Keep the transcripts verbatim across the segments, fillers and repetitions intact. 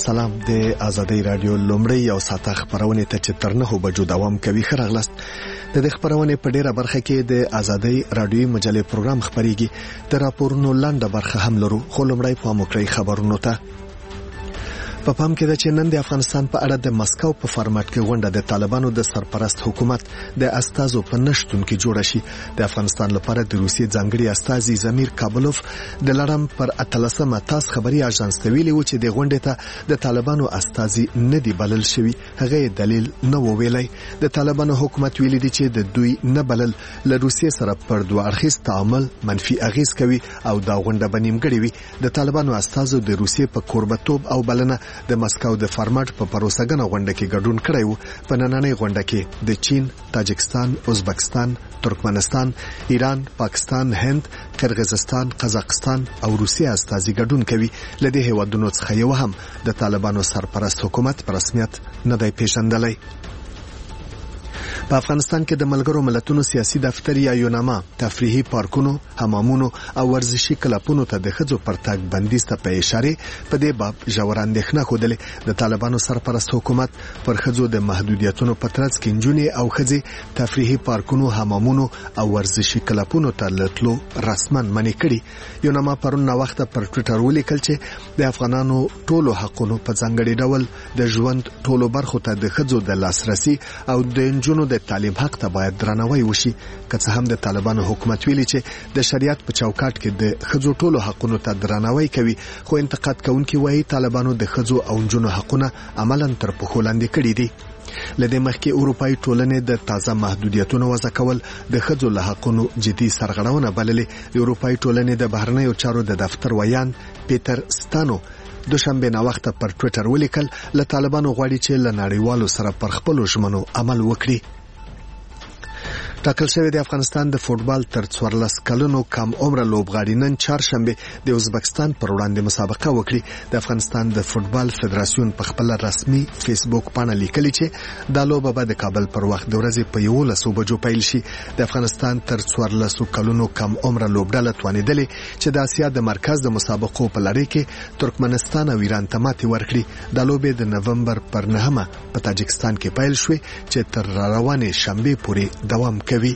سلام د آزادۍ رادیو لومړی او ساته خبرونه ته چې تر نه بجو دوام کوي خرغلست د دې خبرونه په ډیره برخه کې د آزادۍ رادیو مجلې پروګرام خبريږي د راپورونو لاندې برخه هم لرو خو لومړی په موکړی خبرونو ته په پام کې د چینن د افغانستان په اړه د مسکو په فارمټ کې غونډه د طالبانو د سرپرست حکومت د استازو په نشټون کې جوړه شي د افغانستان لپاره د روسیې ځانګړي استازي زمیر کابلوف د لړم پر اتلسمه تاس خبري اژانس ته ویلي و چې د غونډې ته د طالبانو استازي نه دی بلل شوی هغه دلیل نه ویلای د طالبانو حکومت ویلي دی چې د دوی نه بلل له روسیې سره پر دوه اړخیز تعامل منفي اغیز کوي او دا غونډه بنیمګړي وي د طالبانو استازو د روسیې په قربتوب او بلنه د مسکو د فارمټ په پروسګنه غونډه کې ګډون کړی و په نننۍ غونډه کې د چین، تاجکستان، ازبکستان، ترکمنستان، ایران، پاکستان، هند، قرغیزستان، قزاقستان او روسیه استازي ګډون کوي لدې هیوادونو څخه یو هم د طالبانو سرپرست حکومت په رسمیت نه دی پیژندلی. په افغانستان کې د ملګرو ملتونو سیاسي دفتر یا یوناما تفریحي پارکونو، حمامونو او ورزشي کلبونو ته د خځو پر تګ بندیز ته په اشاره په دې باب ژور اندېښنه خوده د طالبانو سرپرست حکومت پر خځو د محدودیتونو په ترڅ کې نجونې او خځې تفریحي پارکونو، حمامونو او ورزشي کلبونو ته لټلو رسمن منې کړي. یوناما پرون نو وخت پر ټوئیټر ولیکل چې د افغانانو ټولو حقونو په ځانګړي ډول د ژوند ټولو برخو ته د خځو د لاسرسي او د نجونو د تعلیم حق ته باید درناوی وشي که څه هم د طالبانو حکومت ویلي چې د شریعت په چوکاټ کې د خځو ټولو حقونو ته درناوی کوي خو انتقاد کوونکي وایي طالبانو د خځو او نجونو حقونه عملاً تر پښو لاندې کړي دي. لدې مخکې اروپאי ټولنې د تازه محدودیتونو وضع کول د خځو له حقونو جدي سرغړونه بللې. اروپאי ټولنې د بهرنیو چارو د دفتر ویان پیټر ستانو دوشنبه نا وخت پر ټوئیټر ولیکل له طالبانو غواړي چې له نړیوالو سره پر خپل ژمنو عمل وکړي. ټاکل شوی د افغانستان د فوتبال تر څوارلس کلونو کم عمر لوبغاړي نن چهارشنبه د ازبکستان پر وړاندې مسابقه وکړي. د افغانستان د فوتبال فدراسیون په خپل رسمي فیسبوک باندې لیکلي چې دا لوبه به د کابل پر وخت د ورځې په یولس بجو پیل شي. د افغانستان تر څوارلس کلونو کم عمر لوبډله توانیدلې چې د اسیا د مرکز د مسابقو په لړۍ کې ترکمنستان او ایران ته ماتې ورکړي. د لوبې د نومبر پر نهمه په تاجکستان کې پیل شوې چې تر روانې شنبه پورې دوام کوي.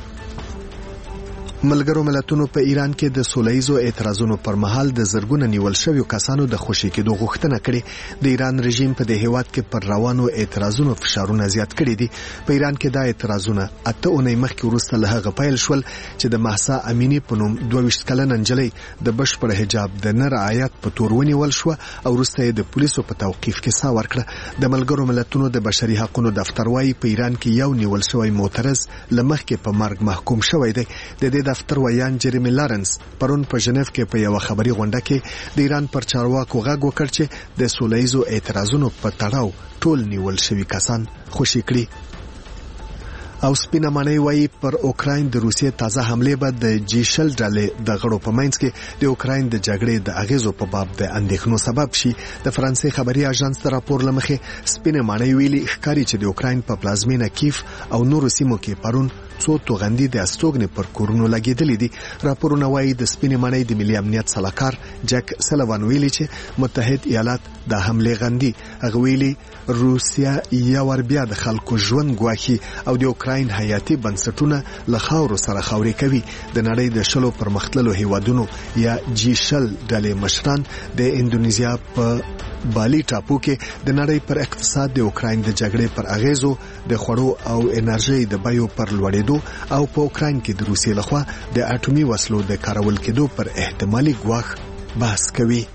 ملګرو ملتونو په ایران کې د سولهیزو اعتراضونو پر مهال د زرګونو نیول شویو کسانو د خوشي کېدو غوښتنه کړې. د ایران رژیم په د هیواد کې پر روانو اعتراضونو فشارونه زیات کړي دي. په ایران کې دا اعتراضونه اته اونۍ مخکې وروسته له هغه پیل شول چې د مهسا امینی په نوم دوه ویشت کلنه نجلۍ د بشپړ حجاب د نه رعایت په تور ونیول شو او وروسته یې د پولیسو په توقیف کې سا ورکړه. د ملګرو ملتونو د بشري حقوقو دفتر وايي په ایران کې یو نیول شوی معترض لمخکې په مرګ محکوم شوی دی. د دې دفتر ویان جریمی لارنس پرون په ژنیف کې په یو خبري غونډه کې د ایران پر چارواکو غږ وکړ چې د سولهیزو اعتراضونو په تړاو ټول نیول شوی کسان خوشي کړي. او سپینه معنی وایي پر اوکراین د روسیې تازه حمله به د جیشل ډلې د غړو په منځ کې د اوکراین د جګړې د اغیزو په باب د اندېښنو سبب شي. د فرانسې خبري اژانس د راپور لمخې سپینه معنی ویلي ښکاري چې د اوکراین په پلازمینه کیف او نورو سیمو کې پرون څو توغندي د استوګنې پر کورونو لګېدلې دي. راپورونه وایي د سپینې معنی د ملي امنیت سلاکار جک سلوان ویلي چې متحد ایالات د حمله غندي. هغه ویلي روسیا یو ور بیا د خلکو ژوند ګواښي او د اوکراین حیاتي بنسټونه له خاورو سره خاورې کوي. د نړۍ د شلو پرمختللو هیوادونو یا جی شل ډلې مشران د اندونیزیا په بالی ټاپو کې د نړۍ پر اقتصاد د اوکراین د جګړې پر اغیزو د خوړو او انرژي د بیو پر لوړېدو او په اوکراین کې د روسیې لخوا د اټومي وسلو د کارول کېدو پر احتمالي ګواښ بحث کوي.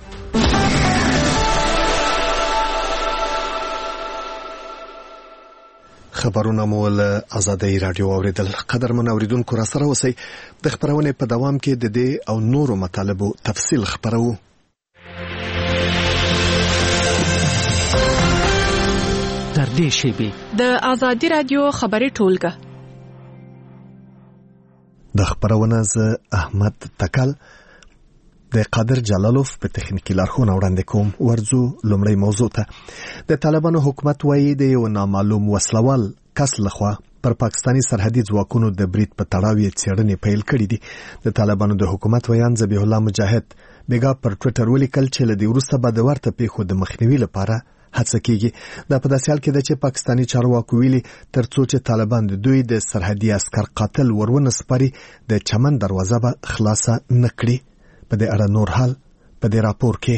خبرونه مول آزادۍ رادیو اوریدل. قدرمن اوریدونکو را سره اوسئ. د خبرونه په دوام کې د دې او نورو مطالبو تفصیل خبرو. تر دې شیبې د آزادۍ رادیو خبري ټولګه د خبرونه ز احمد تکل د قادر جلالوف په تخنیکی لارښوونه وړاندې کوم. ورځو لومړی موضوع ته. د طالبانو حکومت وایي د یو نامعلوم وسلوال کس لخوا پر پاکستانی سرحدي ځواکونو د برید په تړاو یې څېړنې پیل کړې دي. د طالبانو د حکومت ویان ذبیح الله مجاهد بیګا پر ټوئیټر ولیکل چې له دې وروسته به د ورته پیښو د مخنیوي لپاره هڅه کیږي. دا په داسې حال کې ده چې پاکستاني چارواکو ویلي ترڅو چې طالبان د دوی د سرحدي عسكر قاتل ورونه سپاري د چمن دروازه به خلاصه نکړي. په دې اړه نور حال په دې راپور کې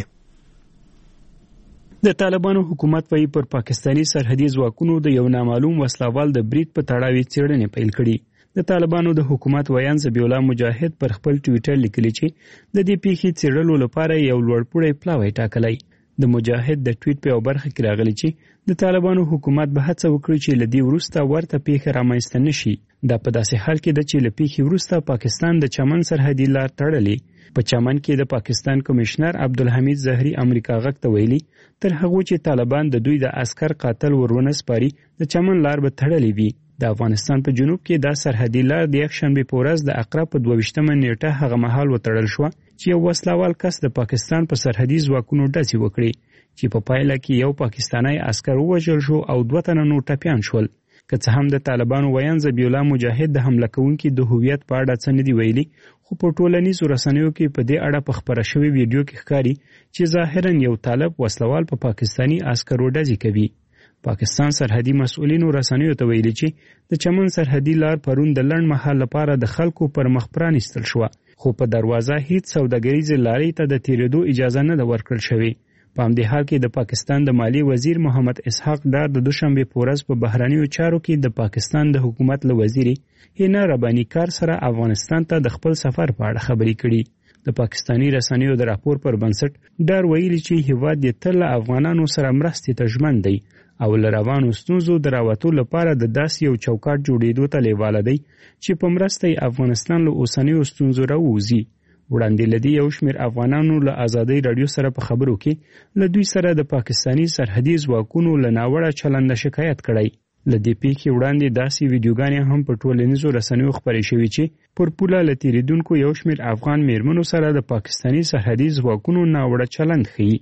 د طالبانو حکومت وايي پر پاکستاني سرحدي ځواکونو د یو نامعلوم وسلوال د برید په تړاو څېړنې پیل کړي. د طالبانو د حکومت ویان ذبیح الله مجاهد پر خپل ټوئیټر لیکلي چې د دې پیښې څېړلو لپاره یو لوړپوړی پلاوی ټاکلی. د مجاهد د ټویټ په یو برخه کې راغلی چې د طالبانو حکومت به هڅه وکړي چې له دې وروسته ورته پیښه رامنځته نشي. دا په داسې حال کې ده چې له پیښې وروسته پاکستان د چمن سرحدي لار تړلې. په چمن کې د پاکستان کمشنر عبدالحمید ظاهري امریکا غږ ته ویلي تر هغه چې طالبان د دوی د عسكر قاتل ورونه سپاري د چمن لار به تړلې وي. د افغانستان په جنوب کې دا سرحدي لار د یکشنبه په ورځ د اقرا په دوه ویشتمه نیټه هغه مهال وتړل شو چې یو وسلوال کس د پاکستان په سرحدي ځواکونو ډزې وکړي چې په پایله کې یو پاکستانی عسكر ووژل شو او دوه تنه نور ټپیان شول. که څه هم د طالبانو ویان ذبیح الله مجاهد د حمله کوونکي د هویت په اړه څه نه دی ویلي، خو په ټولنیزو رسنیو کې په دې اړه په خبره شوی ویډیو کې ښکاري چې ظاهرا یو طالب وسلوال په پاکستانی عسکرو ډزې کوي. پاکستان سرحدي مسؤلینو رسنیو ته ویلي چې د چمن سرحدي لار پرون د لنډ مهال لپاره د خلکو پر مخ پرانیستل شو، خو په دروازه هیڅ سوداګریزه لارې ته د تیریدو اجازه نه ده ورکړل شوې. په همدې حال کې د پاکستان د مالی وزیر محمد اسحاق ډار د دوشنبه په ورځ په بهرنیو چارو کې د پاکستان د حکومت له وزیري هینا ربانی کار سره افغانستان ته د خپل سفر په اړه خبرې کړي. د پاکستانی رسنیو د راپور پر بنسټ ډار ویلي چې هیواد د تل افغانانو سره مرستې ته ژمن دی او لروانو ستونزو د راوتو لپاره د داسې یو چوکاټ جوړېدو ته لیواله دی چې په مرسته افغانستان له اوسنیو ستونزو راووځي. وړاندې لدی یو شمېر افغانانو له ازادۍ رادیو سره په خبرو کې له دوی سره د پاکستانی سرحدي ځواکونو له ناوړه چلند شکایت کړی. له دې پیښې وړاندې داسې ویډیوګانې هم په ټولنیزو رسنیو خپرې شوې چې پر پوله له تېرېدونکو یو شمېر افغان میرمنو سره د پاکستانی سرحدي ځواکونو ناوړه چلند ښیي.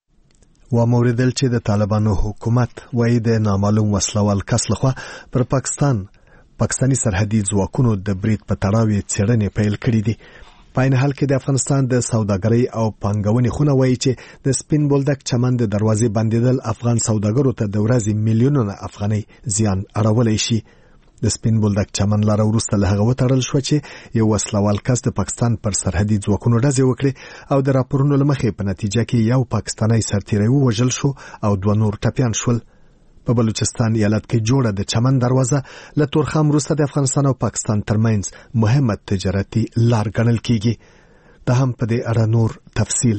وموریدل چې د طالبانو حکومت وایي د نامعلوم وسلوال کس لخوا پر پاکستان پاکستانی سرحدي ځواکونو د برید په تړاو څېړنې پیل کړې دي. په عین حال کې د افغانستان د سوداګرۍ او پانګونې خونه وایي چې د سپین بولدک چمن د دروازې بندیدل افغان سوداګرو ته د ورځې میلیونونه افغانۍ زیان اړولی شي. د سپین بولدک چمن لار وروسته له هغه وتړل شو چې یو وسلوال کس د پاکستان پر سرحدي ځواکونو ډزې وکړي او د راپورونو له مخې په نتیجه کې یو پاکستانی سرتیری ووژل شو او دوه نور ټپیان شول. په بلوچستان ایالت کې جوړه د چمن دروازه له تورخم وروسته د افغانستان او پاکستان ترمنځ مهمه تجارتي لار ګڼل کیږي. دا هم په دې اړه نور تفصیل.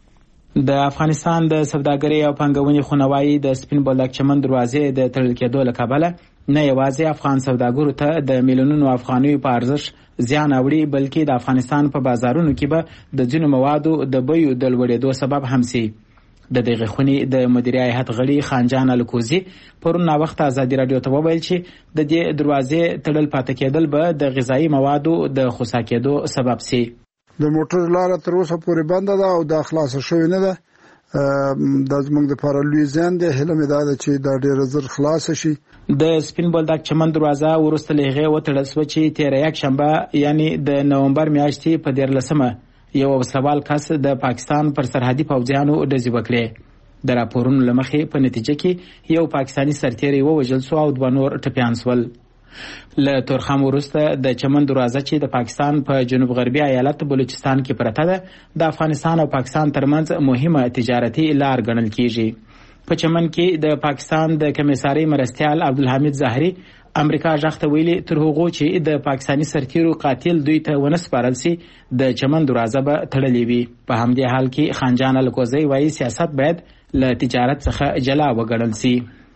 د افغانستان د سوداګرۍ او پانګونې خونه وایي د سپین بولدک چمن دروازې د تړل کېدو له کبله نه یوازې افغان سوداګرو ته د میلیونونو افغانیو په ارزښت زیان اوړي، بلکې د افغانستان په بازارونو کې به د ځینو موادو د بیو د لوړېدو سبب هم شي. د دغه خونې د مدیریت هیئت غړي خانجان الکوزي پرون وخت ازادي رادیو ته وویل چې د دې دروازې تړل پاتې کېدل به د غذایی موادو د خسا کېدو سبب شي. د موټر لار تر اوسه پورې بنده ده او د خلاص شوې نه ده. د زموږ د لپاره لوی زیان دی. هیله مې ده چې دا ډېر زر خلاص شي. د سپین بولدک چمن دروازه ورسته له هغې وتړل شوه چې تېره یکشنبه یعنی د نومبر میاشتې په دیارلسمه یو وسلوال کس د پاکستان پر سرحدي پوځیانو ډزې وکړې. د راپورونو له مخې په نتیجه کې یو پاکستانی سرتیری ووژل شو او دوه نور ټپیان شول. له تورخم وروسته د چمن دروازه چې د پاکستان په جنوب غربي ایالت بلوچستان کې پرته ده د افغانستان او پاکستان ترمنځ مهمه تجارتي لار ګڼل کیږي. په چمن کې د پاکستان د کمیسارۍ مرستیال عبدالحمید ظاهري امریکا ژغ ته ویلي تر هغو چې د پاکستانی سرتیرو قاتل دوی ته ونه سپارل سي د چمن دروازه به تړلې وي. په همدې حال کې خانجان الکوزی وایي سیاست باید له تجارت څخه جلا وګڼل سي.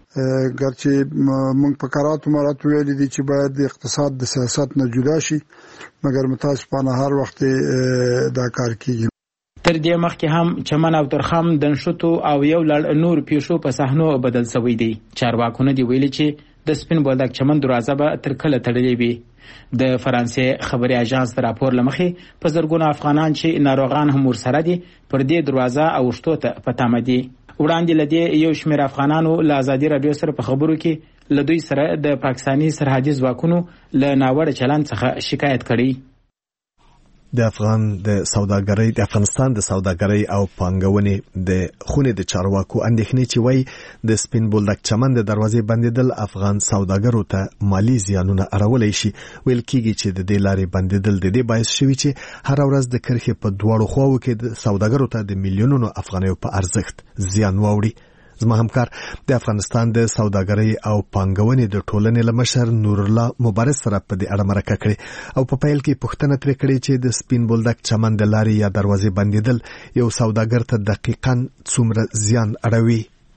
ګرچې موږ په قراراتو مراتو ویلي دي چې باید د اقتصاد د سیاست نه جدا شي، مګر متاسفانه هر وخت دا کار کیږي. تر دې مخکې هم چمن او تورخم د نښتو او یو لړ نور پیښو په صحنو بدل شوی دی. چارواکونه دی ویلي چې د سپین بولدک چمن دروازه به تر کله تړلې وي. د فرانسې خبري اژانس د راپور لمخې په زرګونو افغانان چې ناروغان هم ورسره دي پر دې دروازه او شتو ته په تمه دي. وړاندې لدی یو شمېر افغانانو له ازادي رادیو سره په خبرو کې له دوی سره د پاکستانی سرحدي ځواکونو له ناوړه چلند څخه شکایت کړي. د افغان د سوداګرۍ د افغانستان د سوداګرۍ او پانګونې د خونې د چارواکو اندېښنې چې وایي د سپین بولدک چمن د دروازې بندیدل افغان سوداګرو ته مالی زیانونه اړولی شي. ویل کېږي چې د دې لارې بندیدل د دې باعث شوي چې هر ورځ د کرښې په دواړو خواو کې د سوداګرو ته د میلیونونو افغانیو په ارزښت زیان واوړي. زما همکار د افغانستان د سوداګرۍ او پانګونې د ټولنې له مشر نور الله مبارز سره په دې اړه مرکه کړې او په پیل کې پوښتنه ترې کړې چې د سپین بولدک چمن د لارې یا دروازې بندیدل یو سوداګر ته دقیقاً څومره زیان اړوي.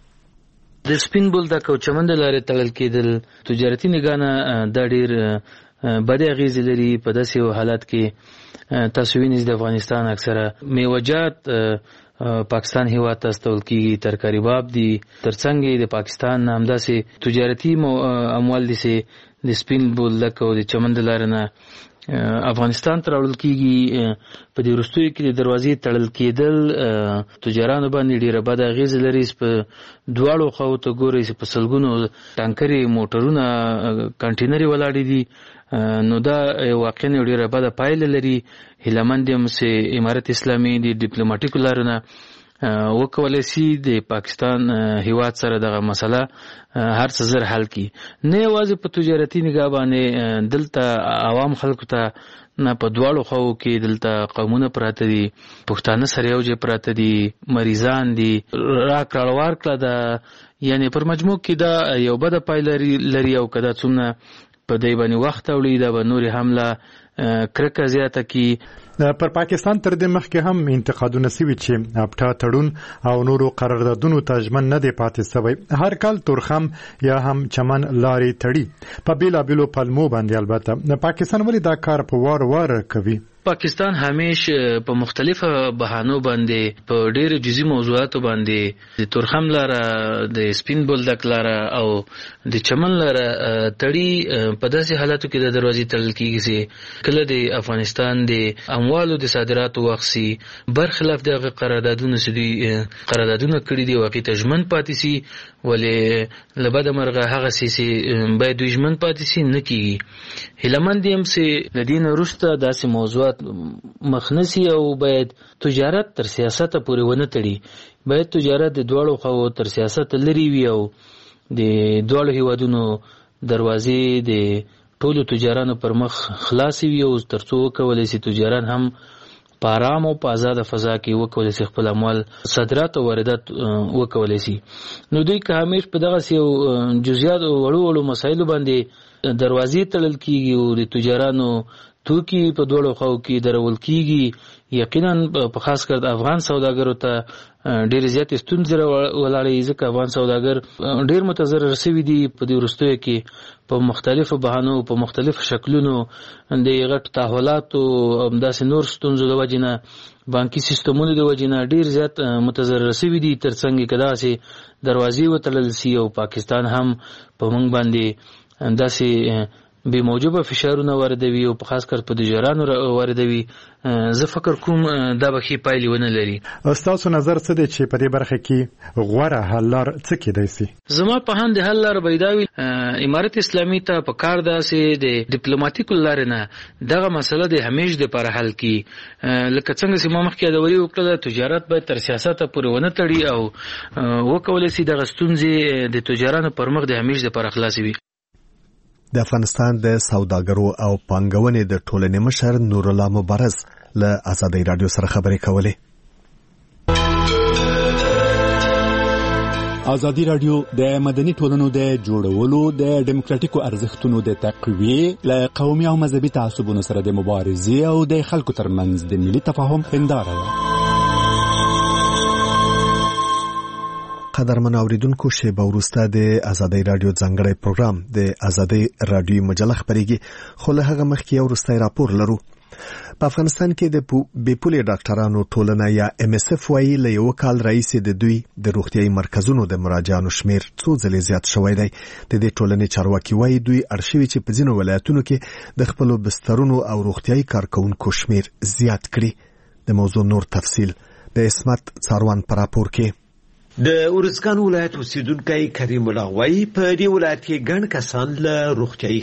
د سپین بولدک او چمن د لارې تړل کېدل تجارتي نگاه دا ډېر بدې اغېزې لري. په داسې حالت کې تاسو وینئ د افغانستان اکثره میوجات پاکستان هیواد ته استول کیږي، ترکاری باب دي، ترڅنګ د پاکستان همداسې تجارتي اموال دي چې د سپین بولدک او د چمن د لارې نه افغانستان ته راوړل کیږي. په دې وروستیو کې د دروازې تړل کېدل تجارانو باندې ډېره بده اغېزه لري. په دواړو خواو ته ګورئ چې په سلګونو ټانکرې موټرونه کنټینرې ولاړې دي، نو دا واقعا ډېره بده پایله لري. هیله مند یم چې امارت اسلامي د ډیپلوماټیکو لارو نه وکولی شي د پاکستان هیواد سره دغه مسله هر څه زر حل کړي. نه یوازې په تجارتي نگاه باندې دلته عوام خلکو ته نه په دواړو خواو کې دلته قومونه پراته دي، پښتانه سره یو ځای پراته دي، مریضان دي، راکړه ورکړه ده، یعنی پر مجموع کې دا یو بده پایله لري. او که دا څومره په دې باندې وخت اوړي دا به نورې حمله کرکه زیاته کی. پر پاکستان تر دې مخکې هم انتقادونه سوي چې اپټا تړون او نورو قراردادونو ته ژمن نه دی پاتې سوی. هر کال تورخم یا هم چمن لارې تړي په بیلابیلو پلمو باندې. البته پاکستان ولې دا کار په وار وار کوي؟ پاکستان همیش په مختلفه بهانو باندې په ډېر جزئی موضوعاتو باندې د تورخم لاره، د سپین بولدک لاره او د چمن لاره تړي. په داسې حالاتو کې د دروازې تړل کېږي چې کله د افغانستان د اموالو د صادراتو وخت سي برخلاف دغه قراردادونه چې دوی قراردادونه کړي دي واقعي ته ژمن پاتې سي، ولې له بده مرغه هغه سي چې باید دوی ژمن پاتې سي نه کېږي. هیله مند یم چې د دې نه وروسته داسې موضوعات مخنسي او باید تجارت تر سیاست پورې ونه تړي. باید تجارت د دواړو خواو تر سیاست لري وي او د دواړو هیوادونو دروازې د ټولو تجارانو پر مخ خلاصي وي او ترڅو وکولی شي تجاران هم په آرام او په آزاده فضا کې وکولی شي خپل اموال صادرات او واردات وکولی شي. نو دوی که همیش په دغسې یو جزئیات او وړو وړو مسایلو باندې دروازې تړل کېږي او د تجارانو توکي په دوړو خواو کې درول کېږي، یقینا په خاص کر د افغان سوداګرو ته ډېر زیات ستونزې ولاړې، ځکه افغان سوداګر ډېر متضرر شوي دي په دې وروستیو کې په مختلفو بهانو په مختلفو شکلونو د غټ تحولاتو او همداسې نور ستونزو د وجې نه بانکي سیستمونو د وجې نه ډېر زیات متضرر شوي دي. تر څنګ که داسې دروازې وتړل سي او پاکستان هم په موږ باندې داسې بې موجبه فشارونه واردوي او په خاص کر په تجارانو واردوي، زه فکر کوم دا به ښې پایلې ونه لري. ستاسو نظر څه دی چې په دې برخه کې غوره حل لار څه کېدای سي؟ زما په هم د حل لار به دا وي امارت اسلامي ته په کار داسې د ډیپلوماټیکو لارې نه دغه مسله د همیش دپاره حل کړي. لکه څنګه چې ما مخکې یادوري وکړله تجارت باید تر سیاسته پورې ونه تړي او وکولی سي دغه ستونزې د تجارانو پر مخ د همیش دپاره خلاصې وي. د افغانستان د سوداګرو او پانګونې د ټولنې مشر نور الله مبارز له آزادۍ رادیو سره خبرې کولې. آزادي رادیو د مدني ټولنو د جوړولو د ډیموکراتیکو ارزښتونو د تقویې له قومي او مذهبي تعصبونو سره د مبارزې او د خلکو ترمنځ د ملي تفاهم هنداره ده. قدرمن اوریدونکو، شیبه وروسته د آزادۍ رادیو ځانګړی پروګرام د آزادۍ رادیو مجله خپرېږي، خو له هغه مخکې یو وروستی راپور لرو. په افغانستان کې د بې پولې ډاکټرانو ټولنه یا ام اس اف وایي له یو کال راهیسې د دوی د روغتیايي مرکزونو د مراجعانو شمیر څو ځلې زیات شوی دی. د دې ټولنې چارواکي وایي دوی اړ شوي چې په ځینو ولایتونو کې د خپلو بسترونو او روغتیايي کارکوونکو شمیر زیات کړي. د موضوع نور تفصیل د اسمت څاروان په راپور کې. د ارزګان ولایت اوسیدونکی کریم الله وایي په دې ولایت کې ګڼ کسان له روغتیايي